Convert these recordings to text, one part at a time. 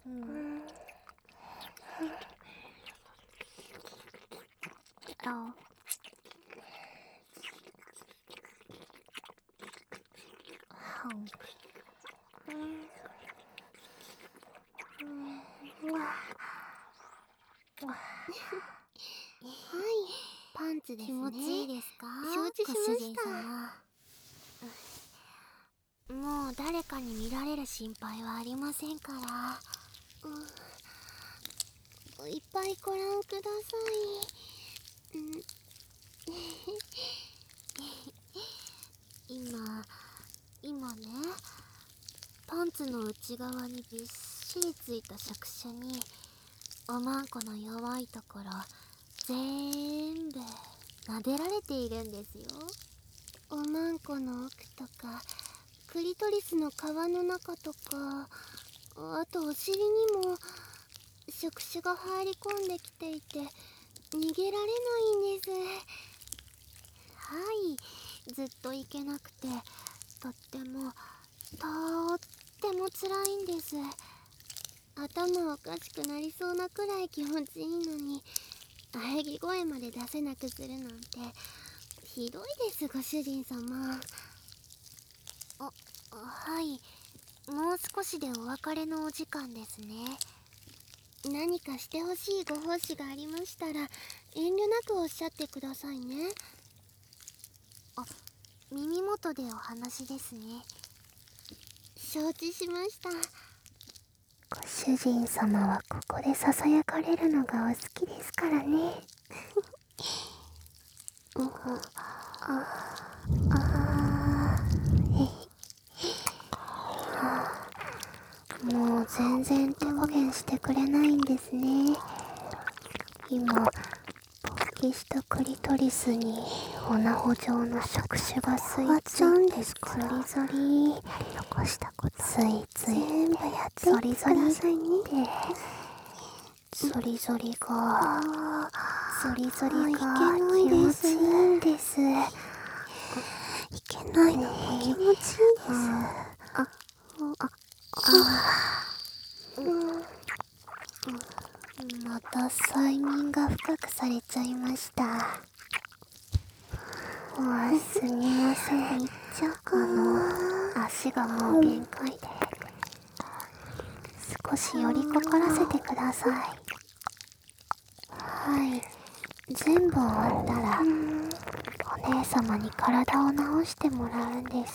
パンツですね。 気持ちいいですか？ 承知しました。 もう誰かに見られる心配はありませんから。 いっぱいご覧ください。今ね、パンツの内側にびっしりついた触手におまんこの弱いところ全部撫でられているんですよ。 おまんこの奥とかクリトリスの皮の中とか、あとお尻にも触手が入り込んできていて逃げられないんです。 はい、ずっと行けなくてとっても辛いんです。 頭おかしくなりそうなくらい気持ちいいのに、喘ぎ声まで出せなくするなんてひどいです、ご主人様。 はい、もう少しでお別れのお時間ですね。 何かしてほしいご奉仕がありましたら遠慮なくおっしゃってくださいね。 耳元でお話ですね。 承知しました。 ご主人様はここでささやかれるのがお好きですからね。もう全然手加減してくれないんですね。今勃起したクリトリスにオナホ状の触手が吸い付いてゾリゾリやり残したことついつい全部やってゾリゾリってゾリゾリが気持ちいいんです。いけないのも気持ちいいです。また催眠が深くされちゃいました。すみません。足がもう限界で少し寄りかからせてください。はい、全部終わったらお姉様に体を直してもらうんです。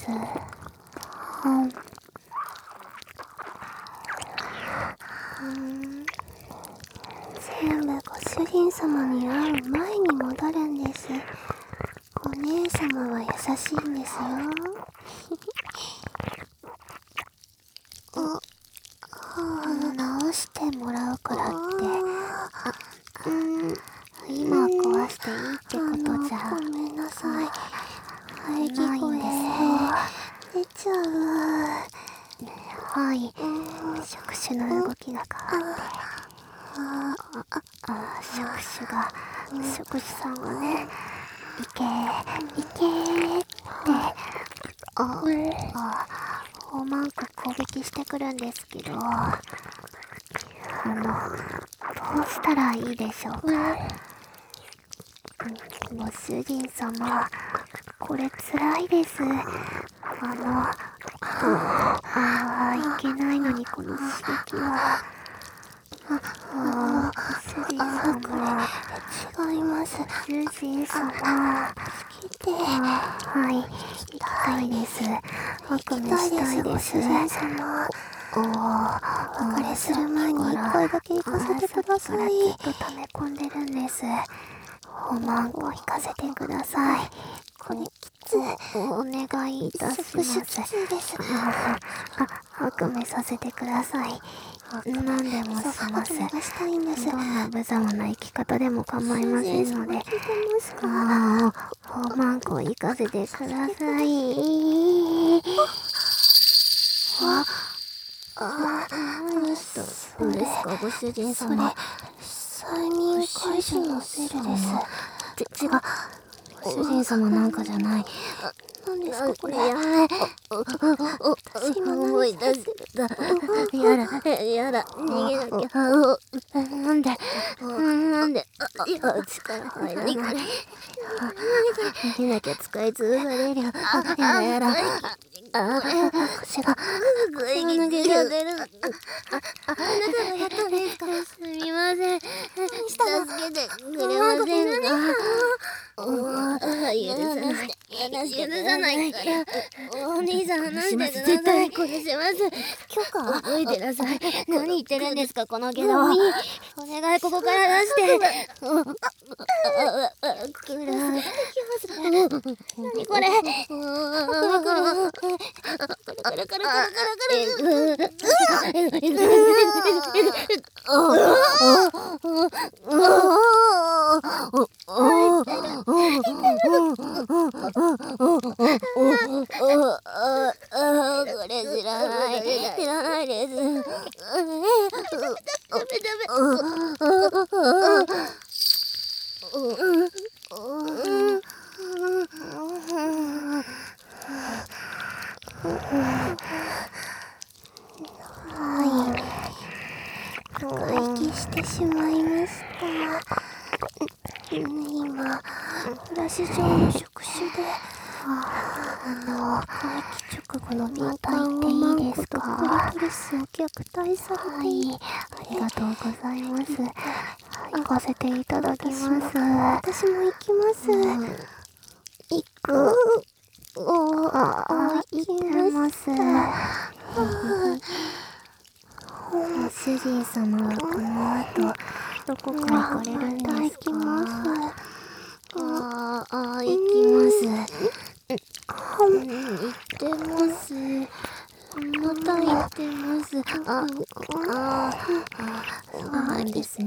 全部ご主人様に会う前に戻るんです。お姉様は優しいんですよ。直してもらうからって今壊していいってことじゃごめんなさい。喘ぎ声出ちゃう。はい、触手の動きが変わって触手さんはね、いけーっておまんこ攻撃してくるんですけど、どうしたらいいでしょうか。ご主人様、これ辛いです。いけないのにこの刺激は。ご主人様、違います。ご主人様、助けて。はい、行きたいです。悪夢したいです。ご主人様。お別れする前に一回だけ行かせてください。ずっと溜め込んでるんです。おまんこ行かせてください。これきつい。お願いいたします。悪夢させてください。何でもします。どんな無様な生き方でも構いませんので、おまんこ行かせてください。どうですか、ご主人様。催眠解除のセルです。違う。ご主人様なんかじゃない。何ですかこれ。私今思い出した。やだ。 逃げなきゃ。なんで力入らない。逃げなきゃ使い潰されるよ。やだ。腰が抜けちゃってる。あなたがやったんですか？すみません。助けてくれませんか？許さないから。お兄さん離してください。絶対殺します。許可おいてなさい。何言ってるんですかこのゲド。お願いここから出して。くら。何これ。これ知らないです。ダメ。 深息してしまいました。今フラッシュ状の触手で排気直後の敏感をマンコとクリトリスを虐待されていい。ありがとうございます。行かせていただきます。私も行きます。行く。行きます。主人様はこの後どこか行かれるんですか？ 行きます。行ってます。また行ってます。そうなんですね。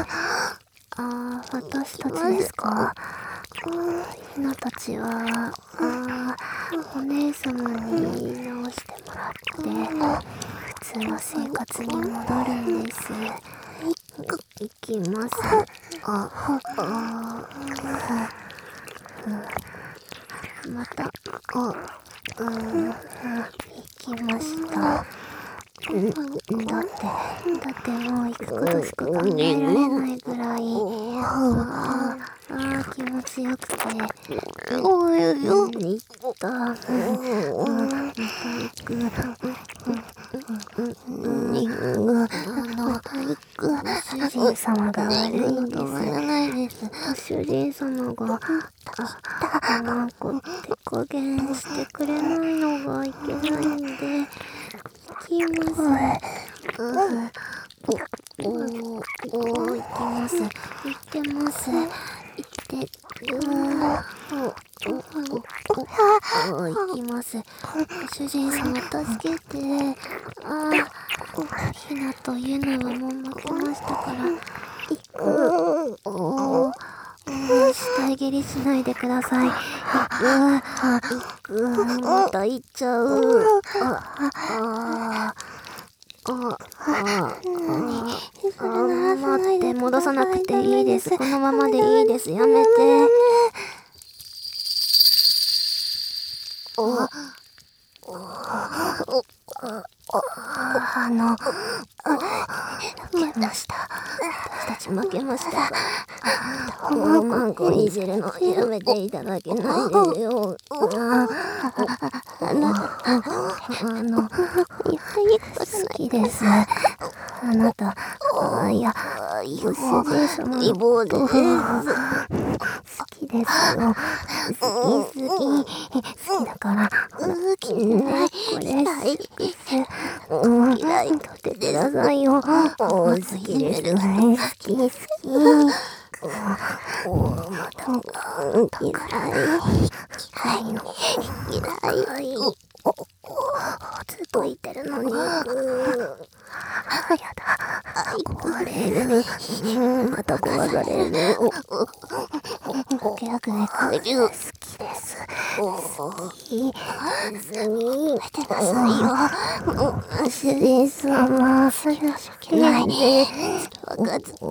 私たちですか？ひなたちはお姉様に直してもらって普通の生活に戻るんです。 行きます。 また行きました。だってもう行くことしか考えられないぐらい気持ちよくて行った主人様が悪いんです。主人様がなんか手加減してくれないのがいけないんで行きます。主人様助けて。ひなとゆなはもう負けましたから死体蹴りしないでください。また行っちゃう。待って、戻さなくていいです。このままでいいです。やめて。負けました。私たち負けました。マンコいじるのやめていただけないでよ。好きです。あなた、いや、主人様のこと好きですよ。好きだから、これ好きです。嫌いとってくださいよ。好きです。好き。また嫌い。ずっと言ってるのに。やだ。壊れる。また壊される。逆で好きです。好き。見てくださいよ。主人様。嫌いで。分かず。